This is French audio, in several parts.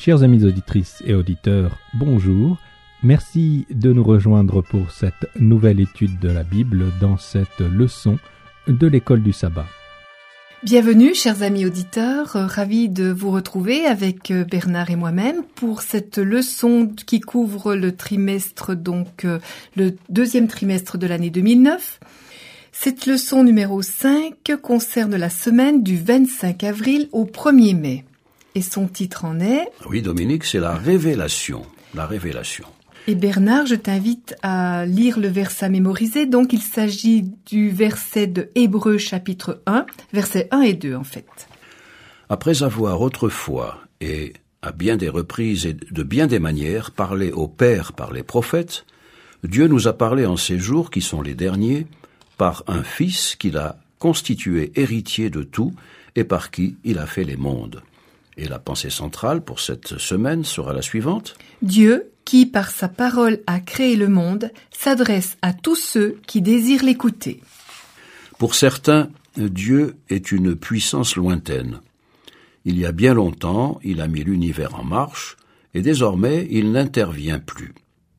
Chers amis auditrices et auditeurs, bonjour. Merci de nous rejoindre pour cette nouvelle étude de la Bible dans cette leçon de l'école du sabbat. Bienvenue, chers amis auditeurs, ravis de vous retrouver avec Bernard et moi-même pour cette leçon qui couvre le trimestre, le deuxième trimestre de l'année 2009. Cette leçon numéro 5 concerne la semaine du 25 avril au 1er mai. Et son titre en est... Oui, Dominique, c'est la révélation. La révélation. Et Bernard, je t'invite à lire le verset à mémoriser. Donc, il s'agit du verset de Hébreux chapitre 1, versets 1 et 2 en fait. Après avoir autrefois, et à bien des reprises et de bien des manières, parlé au Père par les prophètes, Dieu nous a parlé en ces jours qui sont les derniers, par un Fils qu'il a constitué héritier de tout et par qui il a fait les mondes. Et la pensée centrale pour cette semaine sera la suivante. Dieu, qui par sa parole a créé le monde, s'adresse à tous ceux qui désirent l'écouter. Pour certains, Dieu est une puissance lointaine. Il y a bien longtemps, il a mis l'univers en marche, et désormais, il n'intervient plus.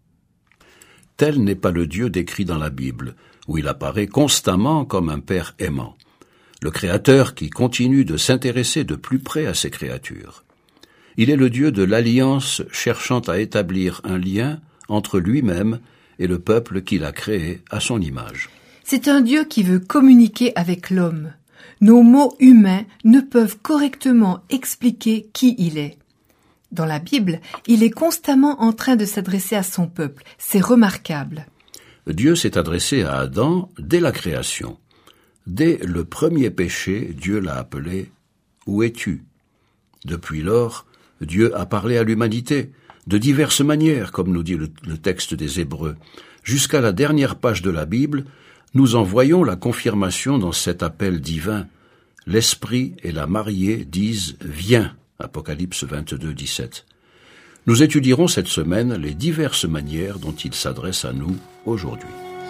Tel n'est pas le Dieu décrit dans la Bible, où il apparaît constamment comme un Père aimant. Le Créateur qui continue de s'intéresser de plus près à ses créatures. Il est le Dieu de l'alliance cherchant à établir un lien entre lui-même et le peuple qu'il a créé à son image. C'est un Dieu qui veut communiquer avec l'homme. Nos mots humains ne peuvent correctement expliquer qui il est. Dans la Bible, il est constamment en train de s'adresser à son peuple. C'est remarquable. Dieu s'est adressé à Adam dès la création. Dès le premier péché, Dieu l'a appelé « Où es-tu » Depuis lors, Dieu a parlé à l'humanité, de diverses manières, comme nous dit le texte des Hébreux. Jusqu'à la dernière page de la Bible, nous en voyons la confirmation dans cet appel divin. L'Esprit et la mariée disent « Viens » Apocalypse 22, 17. Nous étudierons cette semaine les diverses manières dont il s'adresse à nous aujourd'hui.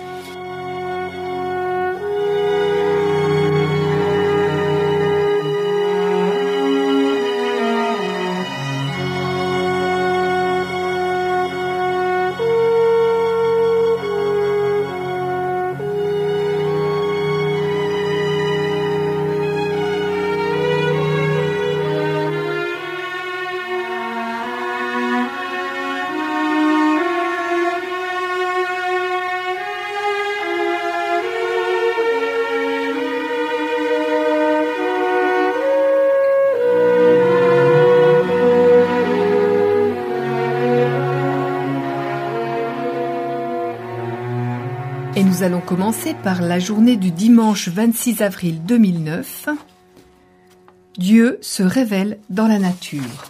Et nous allons commencer par la journée du dimanche 26 avril 2009. Dieu se révèle dans la nature.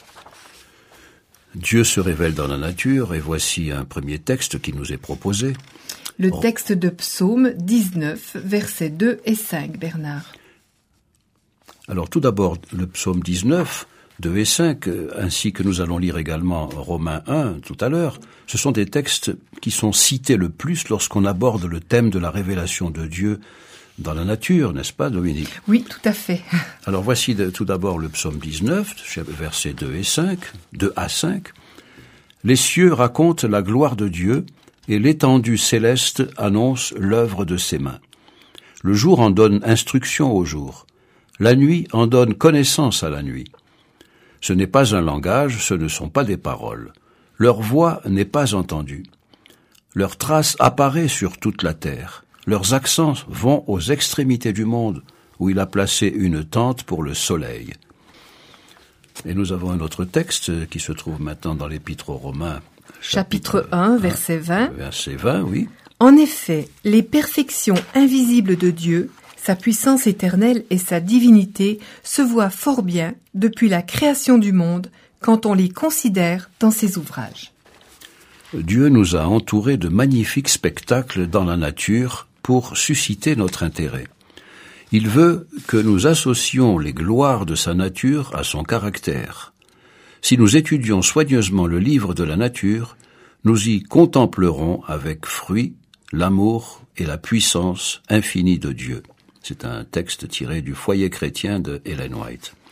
Dieu se révèle dans la nature, et voici un premier texte qui nous est proposé. Le texte de Psaume 19, versets 2 et 5, Bernard. Alors tout d'abord, le Psaume 19, 2 et 5, ainsi que nous allons lire également Romains 1 tout à l'heure, ce sont des textes qui sont cités le plus lorsqu'on aborde le thème de la révélation de Dieu dans la nature, n'est-ce pas, Dominique? Oui, tout à fait. Alors voici tout d'abord le Psaume 19, versets 2 à 5. Les cieux racontent la gloire de Dieu, et l'étendue céleste annonce l'œuvre de ses mains. Le jour en donne instruction au jour. La nuit en donne connaissance à la nuit. Ce n'est pas un langage, ce ne sont pas des paroles. Leur voix n'est pas entendue. Leur trace apparaît sur toute la terre. Leurs accents vont aux extrémités du monde, où il a placé une tente pour le soleil. Et nous avons un autre texte qui se trouve maintenant dans l'Épître aux Romains. Chapitre 1, verset 20. Verset 20, oui. En effet, les perfections invisibles de Dieu, sa puissance éternelle et sa divinité se voient fort bien depuis la création du monde quand on les considère dans ses ouvrages. Dieu nous a entourés de magnifiques spectacles dans la nature pour susciter notre intérêt. Il veut que nous associons les gloires de sa nature à son caractère. Si nous étudions soigneusement le livre de la nature, nous y contemplerons avec fruit l'amour et la puissance infinie de Dieu. C'est un texte tiré du Foyer chrétien de Ellen White.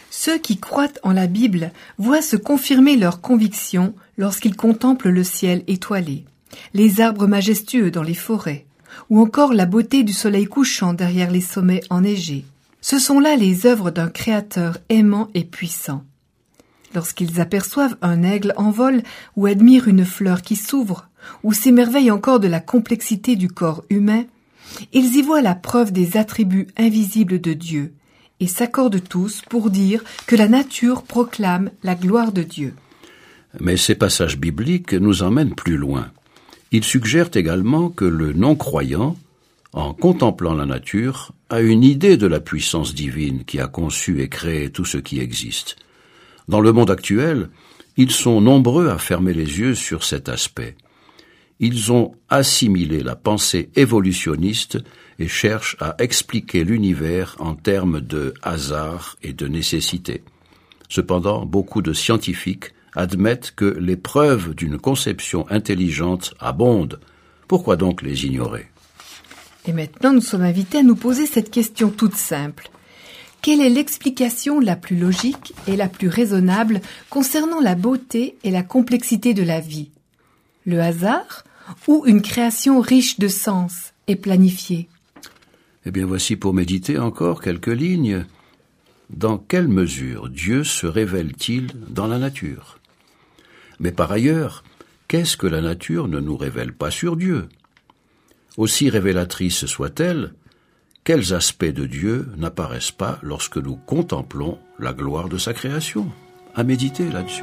Ceux qui croient en la Bible voient se confirmer leurs convictions lorsqu'ils contemplent le ciel étoilé, les arbres majestueux dans les forêts, ou encore la beauté du soleil couchant derrière les sommets enneigés. Ce sont là les œuvres d'un Créateur aimant et puissant. Lorsqu'ils aperçoivent un aigle en vol ou admirent une fleur qui s'ouvre, ou s'émerveillent encore de la complexité du corps humain, ils y voient la preuve des attributs invisibles de Dieu et s'accordent tous pour dire que la nature proclame la gloire de Dieu. Mais ces passages bibliques nous emmènent plus loin. Ils suggèrent également que le non-croyant, en contemplant la nature, a une idée de la puissance divine qui a conçu et créé tout ce qui existe. Dans le monde actuel, ils sont nombreux à fermer les yeux sur cet aspect. Ils ont assimilé la pensée évolutionniste et cherchent à expliquer l'univers en termes de hasard et de nécessité. Cependant, beaucoup de scientifiques admettent que les preuves d'une conception intelligente abondent. Pourquoi donc les ignorer ? Et maintenant, nous sommes invités à nous poser cette question toute simple. Quelle est l'explication la plus logique et la plus raisonnable concernant la beauté et la complexité de la vie ? Le hasard ou une création riche de sens et planifiée ? Eh bien, voici pour méditer encore quelques lignes. Dans quelle mesure Dieu se révèle-t-il dans la nature ? Mais par ailleurs, qu'est-ce que la nature ne nous révèle pas sur Dieu ? Aussi révélatrice soit-elle, quels aspects de Dieu n'apparaissent pas lorsque nous contemplons la gloire de sa création ? À méditer là-dessus.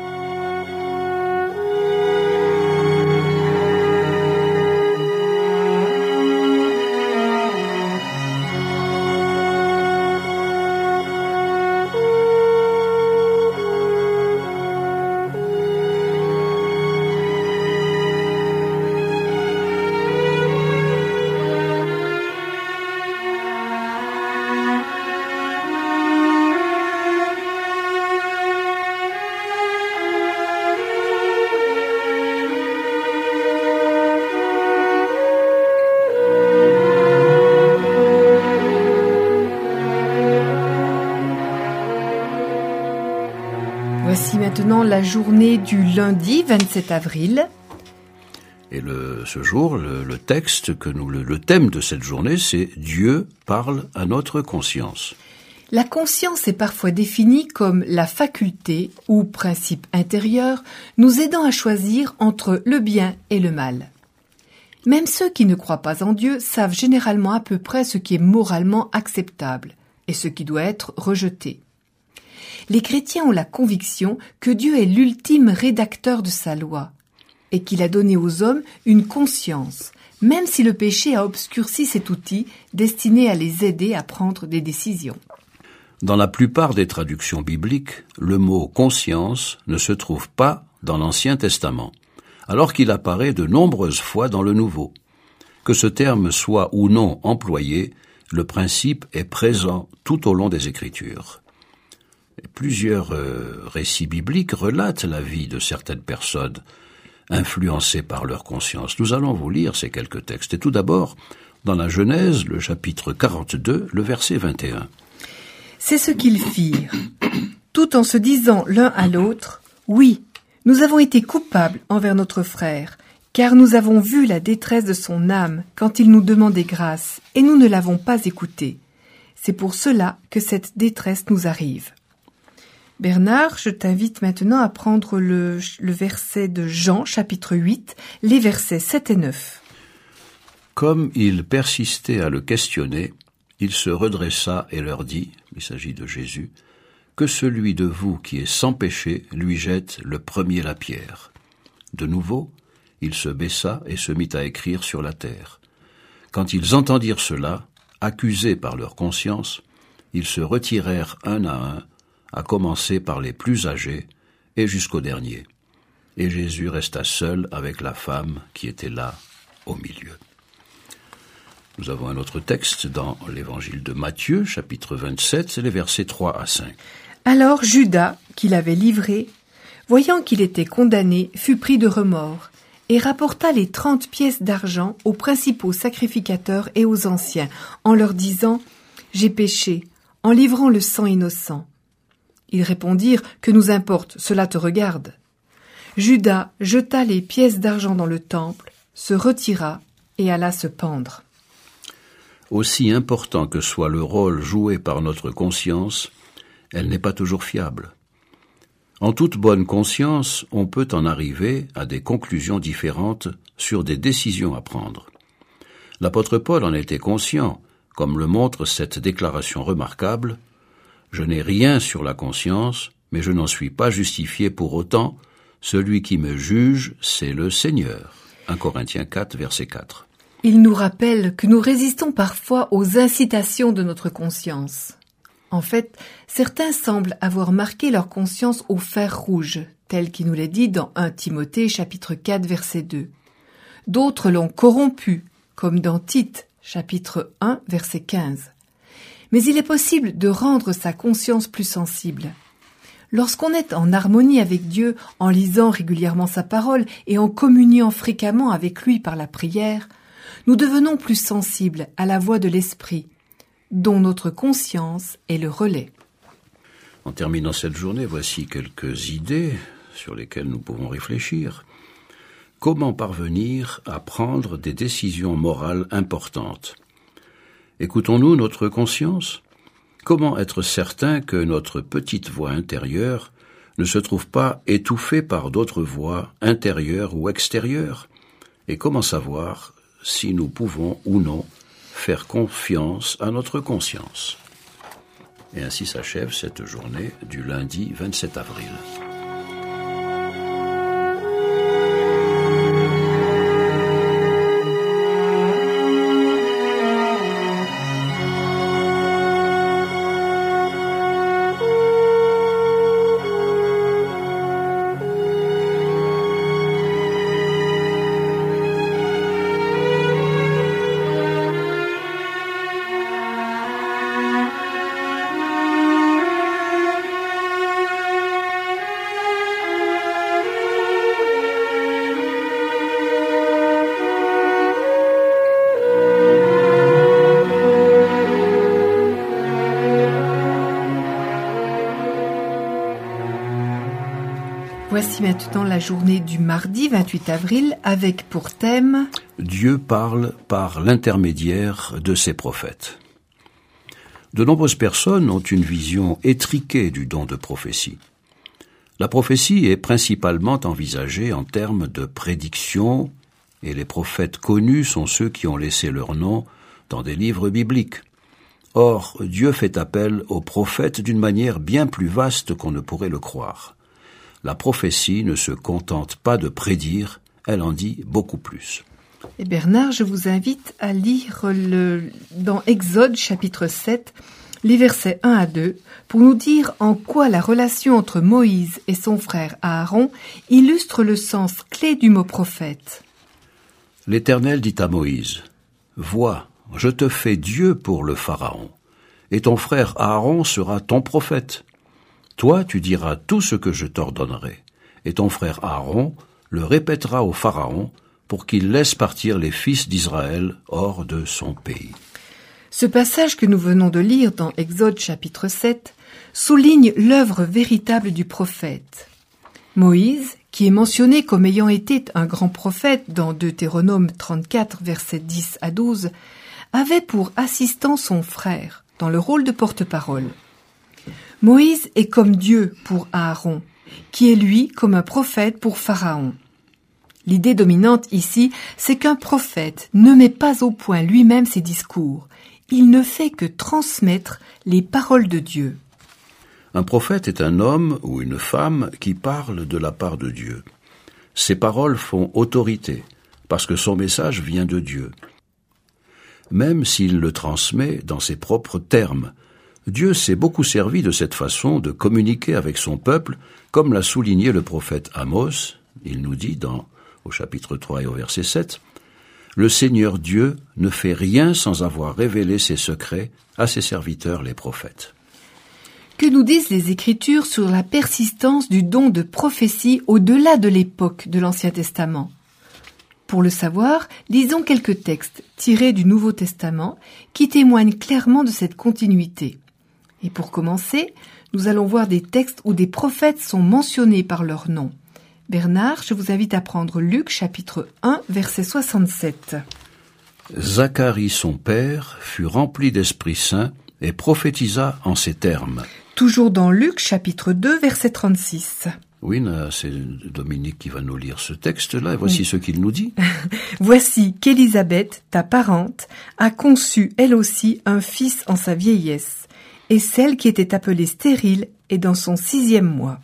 Voici maintenant la journée du lundi 27 avril. Et ce jour, le thème de cette journée, c'est « Dieu parle à notre conscience ». La conscience est parfois définie comme la faculté ou principe intérieur nous aidant à choisir entre le bien et le mal. Même ceux qui ne croient pas en Dieu savent généralement à peu près ce qui est moralement acceptable et ce qui doit être rejeté. Les chrétiens ont la conviction que Dieu est l'ultime rédacteur de sa loi et qu'il a donné aux hommes une conscience, même si le péché a obscurci cet outil destiné à les aider à prendre des décisions. Dans la plupart des traductions bibliques, le mot « conscience » ne se trouve pas dans l'Ancien Testament, alors qu'il apparaît de nombreuses fois dans le Nouveau. Que ce terme soit ou non employé, le principe est présent tout au long des Écritures. Plusieurs récits bibliques relatent la vie de certaines personnes influencées par leur conscience. Nous allons vous lire ces quelques textes. Et tout d'abord, dans la Genèse, le chapitre 42, le verset 21. C'est ce qu'ils firent, tout en se disant l'un à l'autre, « Oui, nous avons été coupables envers notre frère, car nous avons vu la détresse de son âme quand il nous demandait grâce, et nous ne l'avons pas écouté. C'est pour cela que cette détresse nous arrive. » Bernard, je t'invite maintenant à prendre le verset de Jean, chapitre 8, les versets 7 et 9. Comme il persistait à le questionner, il se redressa et leur dit, il s'agit de Jésus, que celui de vous qui est sans péché lui jette le premier la pierre. De nouveau, il se baissa et se mit à écrire sur la terre. Quand ils entendirent cela, accusés par leur conscience, ils se retirèrent un à un, à commencer par les plus âgés et jusqu'au dernier. Et Jésus resta seul avec la femme qui était là au milieu. Nous avons un autre texte dans l'évangile de Matthieu, chapitre 27, les versets 3 à 5. Alors Judas, qui l'avait livré, voyant qu'il était condamné, fut pris de remords et rapporta les 30 pièces d'argent aux principaux sacrificateurs et aux anciens, en leur disant « J'ai péché, en livrant le sang innocent. » Ils répondirent « Que nous importe, cela te regarde ». Judas jeta les pièces d'argent dans le temple, se retira et alla se pendre. Aussi important que soit le rôle joué par notre conscience, elle n'est pas toujours fiable. En toute bonne conscience, on peut en arriver à des conclusions différentes sur des décisions à prendre. L'apôtre Paul en était conscient, comme le montre cette déclaration remarquable « Je n'ai rien sur la conscience, mais je n'en suis pas justifié pour autant. Celui qui me juge, c'est le Seigneur. » 1 Corinthiens 4, verset 4. Il nous rappelle que nous résistons parfois aux incitations de notre conscience. En fait, certains semblent avoir marqué leur conscience au fer rouge, tel qu'il nous l'est dit dans 1 Timothée chapitre 4 verset 2. D'autres l'ont corrompu, comme dans Tite chapitre 1 verset 15. Mais il est possible de rendre sa conscience plus sensible. Lorsqu'on est en harmonie avec Dieu, en lisant régulièrement sa parole et en communiant fréquemment avec lui par la prière, nous devenons plus sensibles à la voix de l'Esprit, dont notre conscience est le relais. En terminant cette journée, voici quelques idées sur lesquelles nous pouvons réfléchir. Comment parvenir à prendre des décisions morales importantes ? Écoutons-nous notre conscience ? Comment être certain que notre petite voix intérieure ne se trouve pas étouffée par d'autres voix intérieures ou extérieures ? Et comment savoir si nous pouvons ou non faire confiance à notre conscience ? Et ainsi s'achève cette journée du lundi 27 avril. Voici maintenant la journée du mardi 28 avril avec pour thème « Dieu parle par l'intermédiaire de ses prophètes ». De nombreuses personnes ont une vision étriquée du don de prophétie. La prophétie est principalement envisagée en termes de prédiction, et les prophètes connus sont ceux qui ont laissé leur nom dans des livres bibliques. Or, Dieu fait appel aux prophètes d'une manière bien plus vaste qu'on ne pourrait le croire. La prophétie ne se contente pas de prédire, elle en dit beaucoup plus. Et Bernard, je vous invite à lire dans Exode chapitre 7, les versets 1 à 2, pour nous dire en quoi la relation entre Moïse et son frère Aaron illustre le sens clé du mot prophète. L'Éternel dit à Moïse, « Vois, je te fais Dieu pour le Pharaon, et ton frère Aaron sera ton prophète. Toi, tu diras tout ce que je t'ordonnerai, et ton frère Aaron le répétera au Pharaon pour qu'il laisse partir les fils d'Israël hors de son pays. » Ce passage que nous venons de lire dans Exode chapitre 7 souligne l'œuvre véritable du prophète. Moïse, qui est mentionné comme ayant été un grand prophète dans Deutéronome 34, versets 10 à 12, avait pour assistant son frère, dans le rôle de porte-parole. Moïse est comme Dieu pour Aaron, qui est lui comme un prophète pour Pharaon. L'idée dominante ici, c'est qu'un prophète ne met pas au point lui-même ses discours. Il ne fait que transmettre les paroles de Dieu. Un prophète est un homme ou une femme qui parle de la part de Dieu. Ses paroles font autorité, parce que son message vient de Dieu. Même s'il le transmet dans ses propres termes, Dieu s'est beaucoup servi de cette façon de communiquer avec son peuple, comme l'a souligné le prophète Amos. Il nous dit au chapitre 3 et au verset 7, « Le Seigneur Dieu ne fait rien sans avoir révélé ses secrets à ses serviteurs les prophètes. » Que nous disent les Écritures sur la persistance du don de prophétie au-delà de l'époque de l'Ancien Testament ? Pour le savoir, lisons quelques textes tirés du Nouveau Testament qui témoignent clairement de cette continuité. Et pour commencer, nous allons voir des textes où des prophètes sont mentionnés par leur nom. Bernard, je vous invite à prendre Luc chapitre 1, verset 67. Zacharie son père fut rempli d'Esprit Saint et prophétisa en ces termes. Toujours dans Luc chapitre 2, verset 36. Oui, c'est Dominique qui va nous lire ce texte-là, et voici ce qu'il nous dit. Voici qu'Élisabeth, ta parente, a conçu elle aussi un fils en sa vieillesse, et celle qui était appelée stérile est dans son 6e mois.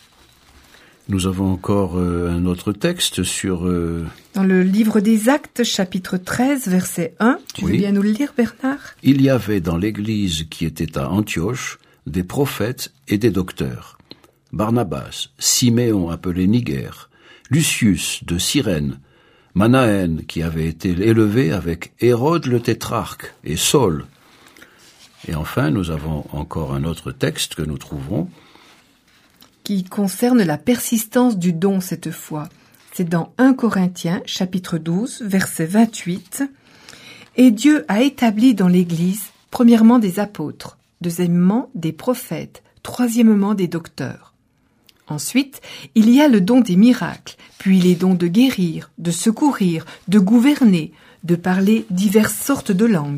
Nous avons encore un autre texte sur... Dans le livre des Actes, chapitre 13, verset 1, tu veux bien nous le lire, Bernard ? Il y avait dans l'église qui était à Antioche des prophètes et des docteurs. Barnabas, Siméon appelé Niger, Lucius de Cyrène, Manaën qui avait été élevé avec Hérode le tétrarque et Saul. Et enfin, nous avons encore un autre texte que nous trouverons qui concerne la persistance du don cette fois. C'est dans 1 Corinthiens, chapitre 12, verset 28. « Et Dieu a établi dans l'Église, premièrement des apôtres, deuxièmement des prophètes, troisièmement des docteurs. Ensuite, il y a le don des miracles, puis les dons de guérir, de secourir, de gouverner, de parler diverses sortes de langues. »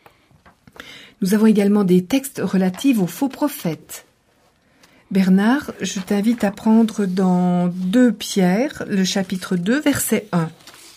Nous avons également des textes relatifs aux faux prophètes. Bernard, je t'invite à prendre dans 2 Pierre, le chapitre 2, verset 1.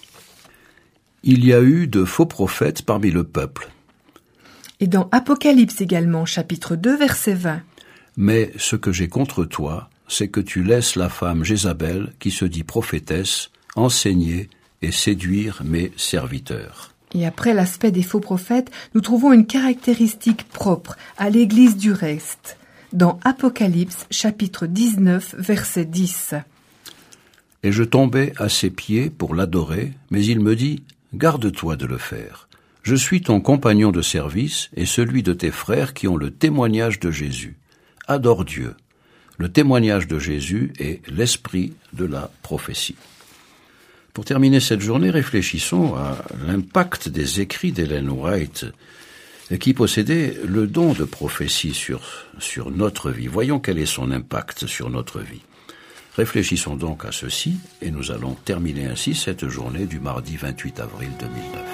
Il y a eu de faux prophètes parmi le peuple. Et dans Apocalypse également, chapitre 2, verset 20. Mais ce que j'ai contre toi, c'est que tu laisses la femme Jézabel, qui se dit prophétesse, enseigner et séduire mes serviteurs. Et après l'aspect des faux prophètes, nous trouvons une caractéristique propre à l'Église du reste. Dans Apocalypse, chapitre 19, verset 10. Et je tombai à ses pieds pour l'adorer, mais il me dit, « Garde-toi de le faire. Je suis ton compagnon de service et celui de tes frères qui ont le témoignage de Jésus. Adore Dieu. Le témoignage de Jésus est l'esprit de la prophétie. » Pour terminer cette journée, réfléchissons à l'impact des écrits d'Ellen White, qui possédait le don de prophétie sur notre vie. Voyons quel est son impact sur notre vie. Réfléchissons donc à ceci, et nous allons terminer ainsi cette journée du mardi 28 avril 2009.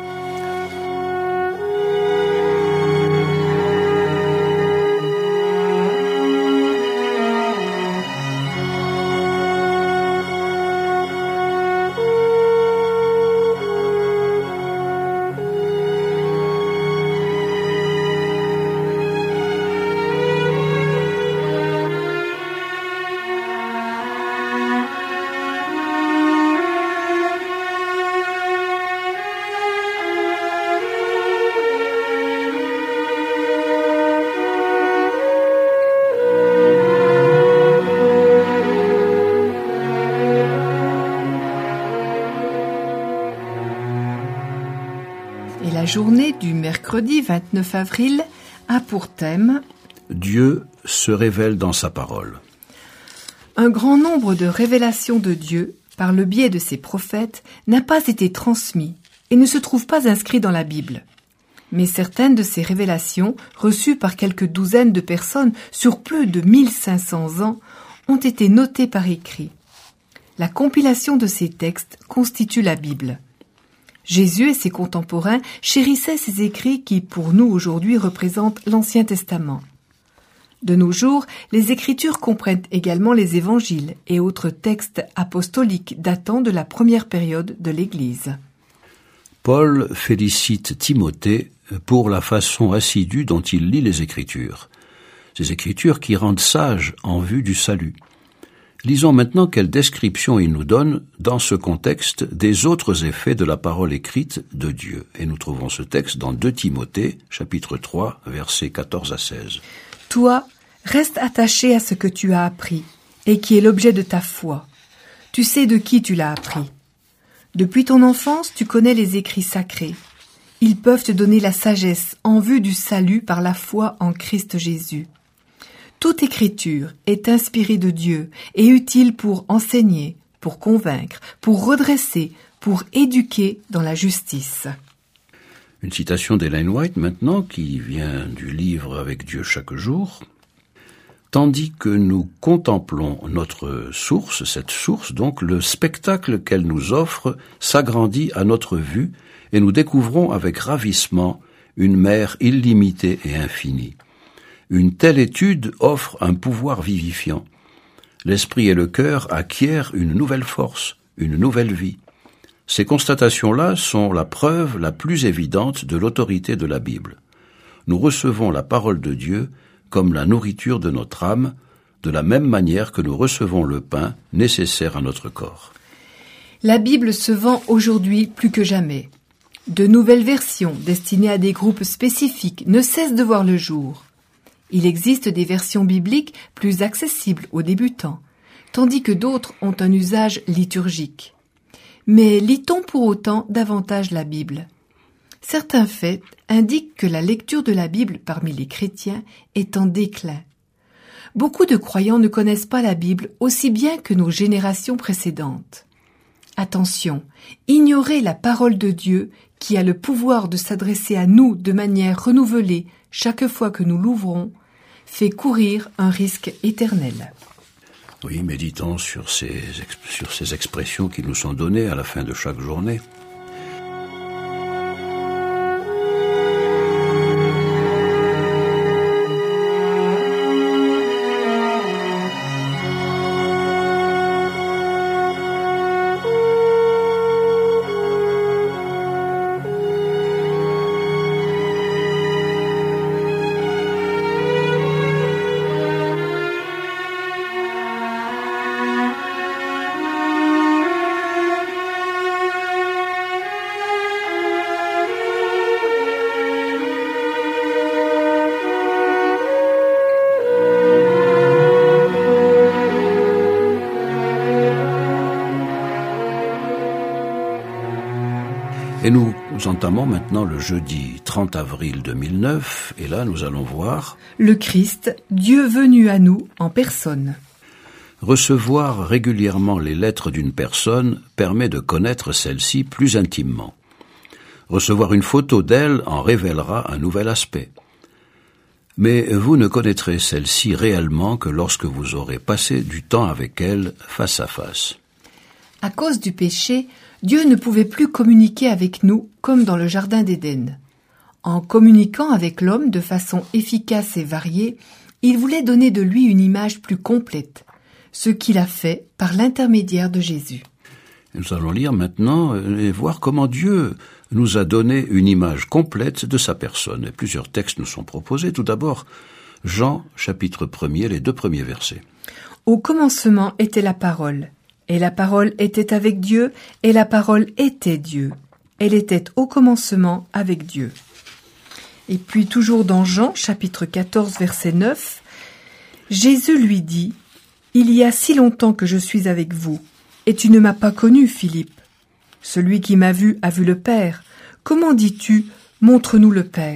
Et la journée du mercredi 29 avril a pour thème « Dieu se révèle dans sa parole ». Un grand nombre de révélations de Dieu, par le biais de ses prophètes, n'a pas été transmis et ne se trouve pas inscrit dans la Bible. Mais certaines de ces révélations, reçues par quelques douzaines de personnes sur plus de 1500 ans, ont été notées par écrit. La compilation de ces textes constitue la Bible. Jésus et ses contemporains chérissaient ces écrits qui, pour nous aujourd'hui, représentent l'Ancien Testament. De nos jours, les Écritures comprennent également les évangiles et autres textes apostoliques datant de la première période de l'Église. Paul félicite Timothée pour la façon assidue dont il lit les Écritures. Ces Écritures qui rendent sages en vue du salut. Lisons maintenant quelle description il nous donne dans ce contexte des autres effets de la parole écrite de Dieu. Et nous trouvons ce texte dans 2 Timothée, chapitre 3, versets 14 à 16. « Toi, reste attaché à ce que tu as appris, et qui est l'objet de ta foi. Tu sais de qui tu l'as appris. Depuis ton enfance, tu connais les écrits sacrés. Ils peuvent te donner la sagesse en vue du salut par la foi en Christ Jésus. Toute écriture est inspirée de Dieu et utile pour enseigner, pour convaincre, pour redresser, pour éduquer dans la justice. » Une citation d'Ellen White maintenant, qui vient du livre Avec Dieu chaque jour. tandis que nous contemplons notre source, cette source donc, le spectacle qu'elle nous offre s'agrandit à notre vue et nous découvrons avec ravissement une mer illimitée et infinie. Une telle étude offre un pouvoir vivifiant. L'esprit et le cœur acquièrent une nouvelle force, une nouvelle vie. Ces constatations-là sont la preuve la plus évidente de l'autorité de la Bible. Nous recevons la parole de Dieu comme la nourriture de notre âme, de la même manière que nous recevons le pain nécessaire à notre corps. La Bible se vend aujourd'hui plus que jamais. De nouvelles versions destinées à des groupes spécifiques ne cessent de voir le jour. Il existe des versions bibliques plus accessibles aux débutants, tandis que d'autres ont un usage liturgique. Mais lit-on pour autant davantage la Bible ? Certains faits indiquent que la lecture de la Bible parmi les chrétiens est en déclin. Beaucoup de croyants ne connaissent pas la Bible aussi bien que nos générations précédentes. Attention, ignorer la parole de Dieu qui a le pouvoir de s'adresser à nous de manière renouvelée chaque fois que nous l'ouvrons, fait courir un risque éternel. Oui, méditons sur ces expressions qui nous sont données à la fin de chaque journée. Et nous entamons maintenant le jeudi 30 avril 2009, et là nous allons voir le Christ, Dieu venu à nous en personne. Recevoir régulièrement les lettres d'une personne permet de connaître celle-ci plus intimement. Recevoir une photo d'elle en révélera un nouvel aspect. Mais vous ne connaîtrez celle-ci réellement que lorsque vous aurez passé du temps avec elle face à face. À cause du péché, Dieu ne pouvait plus communiquer avec nous comme dans le Jardin d'Éden. En communiquant avec l'homme de façon efficace et variée, il voulait donner de lui une image plus complète, ce qu'il a fait par l'intermédiaire de Jésus. Nous allons lire maintenant et voir comment Dieu nous a donné une image complète de sa personne. Et plusieurs textes nous sont proposés. Tout d'abord, Jean, chapitre 1er, les 2 premiers versets. Au commencement était la parole. Et la parole était avec Dieu, et la parole était Dieu. Elle était au commencement avec Dieu. Et puis toujours dans Jean, chapitre 14, verset 9, Jésus lui dit, « Il y a si longtemps que je suis avec vous, et tu ne m'as pas connu, Philippe. Celui qui m'a vu a vu le Père. Comment dis-tu, montre-nous le Père ?»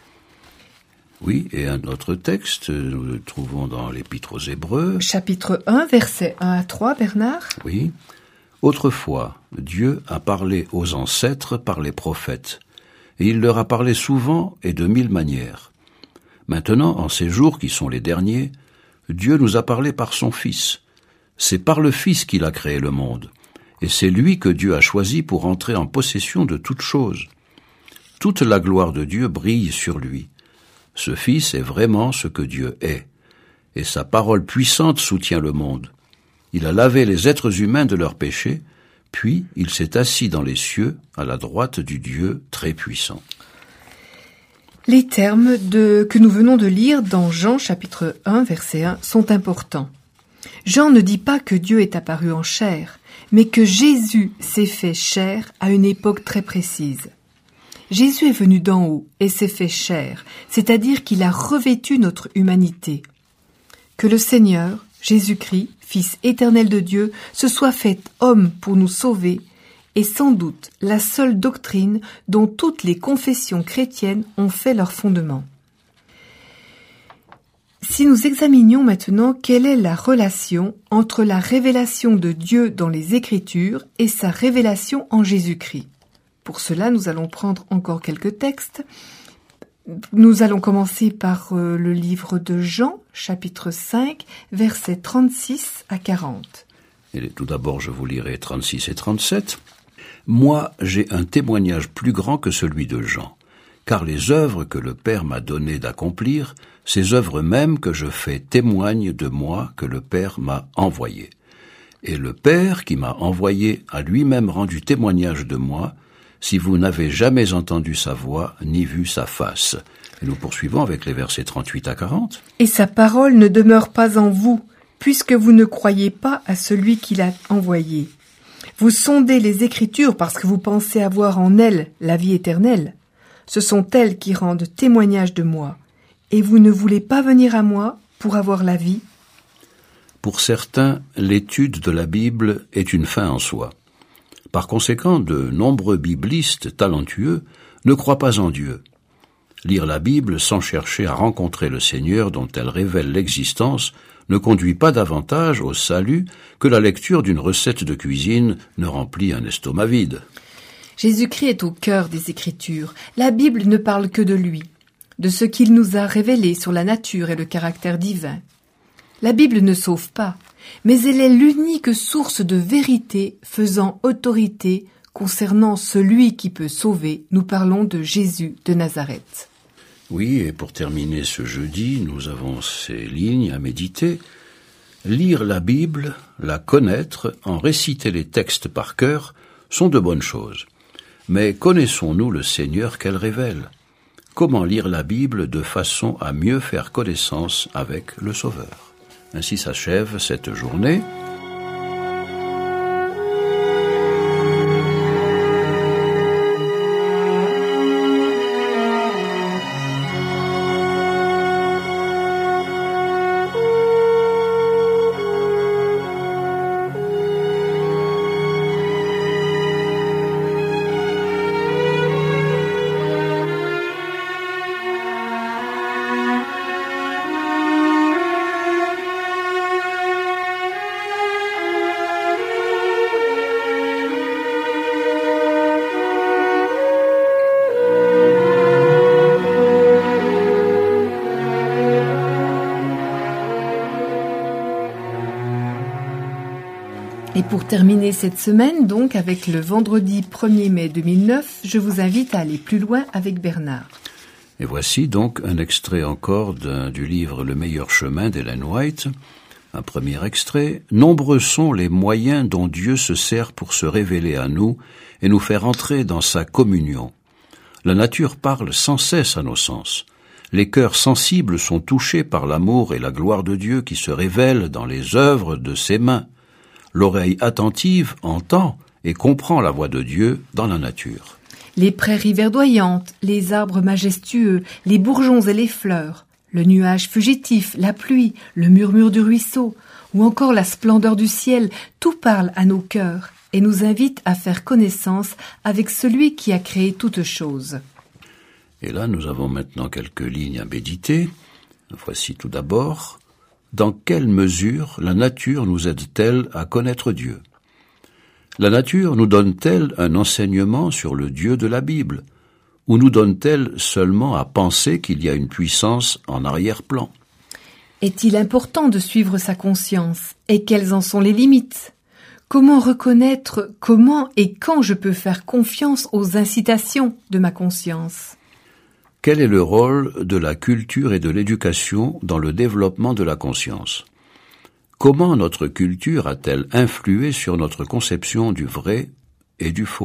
Oui, et un autre texte, nous le trouvons dans l'Épître aux Hébreux. Chapitre 1, versets 1 à 3, Bernard. Oui. Autrefois, Dieu a parlé aux ancêtres par les prophètes, et il leur a parlé souvent et de 1000 manières. Maintenant, en ces jours qui sont les derniers, Dieu nous a parlé par son Fils. C'est par le Fils qu'il a créé le monde, et c'est lui que Dieu a choisi pour entrer en possession de toutes choses. Toute la gloire de Dieu brille sur lui. Ce Fils est vraiment ce que Dieu est, et sa parole puissante soutient le monde. Il a lavé les êtres humains de leurs péchés, puis il s'est assis dans les cieux, à la droite du Dieu très puissant. Les termes que nous venons de lire dans Jean chapitre 1, verset 1 sont importants. Jean ne dit pas que Dieu est apparu en chair, mais que Jésus s'est fait chair à une époque très précise. Jésus est venu d'en haut et s'est fait chair, c'est-à-dire qu'il a revêtu notre humanité. Que le Seigneur, Jésus-Christ, Fils éternel de Dieu, se soit fait homme pour nous sauver, est sans doute la seule doctrine dont toutes les confessions chrétiennes ont fait leur fondement. Si nous examinions maintenant quelle est la relation entre la révélation de Dieu dans les Écritures et sa révélation en Jésus-Christ. Pour cela, nous allons prendre encore quelques textes. Nous allons commencer par le livre de Jean, chapitre 5, versets 36 à 40. Et tout d'abord, je vous lirai 36 et 37. « Moi, j'ai un témoignage plus grand que celui de Jean, car les œuvres que le Père m'a donné d'accomplir, ces œuvres mêmes que je fais témoignent de moi que le Père m'a envoyé. Et le Père qui m'a envoyé a lui-même rendu témoignage de moi, si vous n'avez jamais entendu sa voix, ni vu sa face. » Et nous poursuivons avec les versets 38 à 40. « Et sa parole ne demeure pas en vous, puisque vous ne croyez pas à celui qui l'a envoyé. Vous sondez les Écritures parce que vous pensez avoir en elles la vie éternelle. Ce sont elles qui rendent témoignage de moi. Et vous ne voulez pas venir à moi pour avoir la vie. » Pour certains, l'étude de la Bible est une fin en soi. Par conséquent, de nombreux biblistes talentueux ne croient pas en Dieu. Lire la Bible sans chercher à rencontrer le Seigneur dont elle révèle l'existence ne conduit pas davantage au salut que la lecture d'une recette de cuisine ne remplit un estomac vide. Jésus-Christ est au cœur des Écritures. La Bible ne parle que de lui, de ce qu'il nous a révélé sur la nature et le caractère divin. La Bible ne sauve pas, mais elle est l'unique source de vérité faisant autorité concernant celui qui peut sauver. Nous parlons de Jésus de Nazareth. Oui, et pour terminer ce jeudi, nous avons ces lignes à méditer. Lire la Bible, la connaître, en réciter les textes par cœur, sont de bonnes choses. Mais connaissons-nous le Seigneur qu'elle révèle ? Comment lire la Bible de façon à mieux faire connaissance avec le Sauveur ? Ainsi s'achève cette journée. Et pour terminer cette semaine, donc, avec le vendredi 1er mai 2009, je vous invite à aller plus loin avec Bernard. Et voici donc un extrait encore du livre Le meilleur chemin d'Ellen White. Un premier extrait. « Nombreux sont les moyens dont Dieu se sert pour se révéler à nous et nous faire entrer dans sa communion. La nature parle sans cesse à nos sens. Les cœurs sensibles sont touchés par l'amour et la gloire de Dieu qui se révèlent dans les œuvres de ses mains. L'oreille attentive entend et comprend la voix de Dieu dans la nature. Les prairies verdoyantes, les arbres majestueux, les bourgeons et les fleurs, le nuage fugitif, la pluie, le murmure du ruisseau, ou encore la splendeur du ciel, tout parle à nos cœurs et nous invite à faire connaissance avec celui qui a créé toutes choses. » Et là, nous avons maintenant quelques lignes à méditer. Voici tout d'abord. Dans quelle mesure la nature nous aide-t-elle à connaître Dieu ? La nature nous donne-t-elle un enseignement sur le Dieu de la Bible ? Ou nous donne-t-elle seulement à penser qu'il y a une puissance en arrière-plan ? Est-il important de suivre sa conscience ? Et quelles en sont les limites ? Comment reconnaître comment et quand je peux faire confiance aux incitations de ma conscience ? Quel est le rôle de la culture et de l'éducation dans le développement de la conscience ? Comment notre culture a-t-elle influé sur notre conception du vrai et du faux ?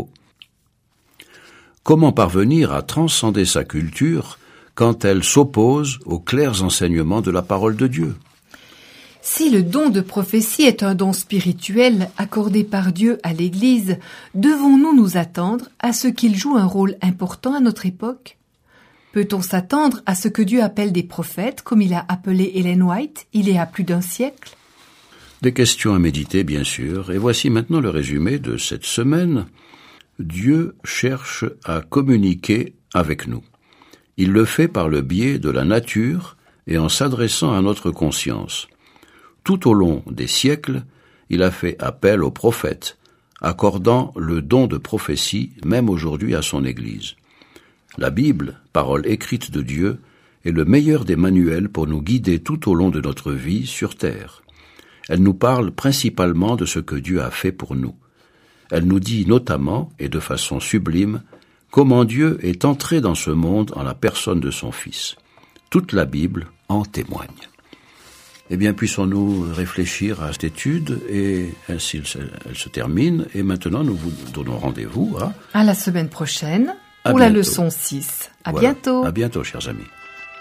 Comment parvenir à transcender sa culture quand elle s'oppose aux clairs enseignements de la parole de Dieu ? Si le don de prophétie est un don spirituel accordé par Dieu à l'Église, devons-nous nous attendre à ce qu'il joue un rôle important à notre époque ? Peut-on s'attendre à ce que Dieu appelle des prophètes, comme il a appelé Ellen White il y a plus d'un siècle ? Des questions à méditer, bien sûr, et voici maintenant le résumé de cette semaine. Dieu cherche à communiquer avec nous. Il le fait par le biais de la nature et en s'adressant à notre conscience. Tout au long des siècles, il a fait appel aux prophètes, accordant le don de prophétie même aujourd'hui à son Église. La Bible, parole écrite de Dieu, est le meilleur des manuels pour nous guider tout au long de notre vie sur terre. Elle nous parle principalement de ce que Dieu a fait pour nous. Elle nous dit notamment, et de façon sublime, comment Dieu est entré dans ce monde en la personne de son Fils. Toute la Bible en témoigne. Eh bien, puissons-nous réfléchir à cette étude, et ainsi elle se termine, et maintenant nous vous donnons rendez-vous à la semaine prochaine pour la leçon 6. À bientôt. À bientôt, chers amis.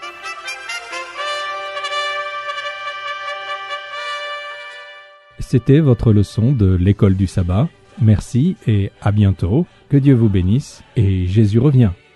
C'était votre leçon de l'école du sabbat. Merci et à bientôt. Que Dieu vous bénisse et Jésus revient.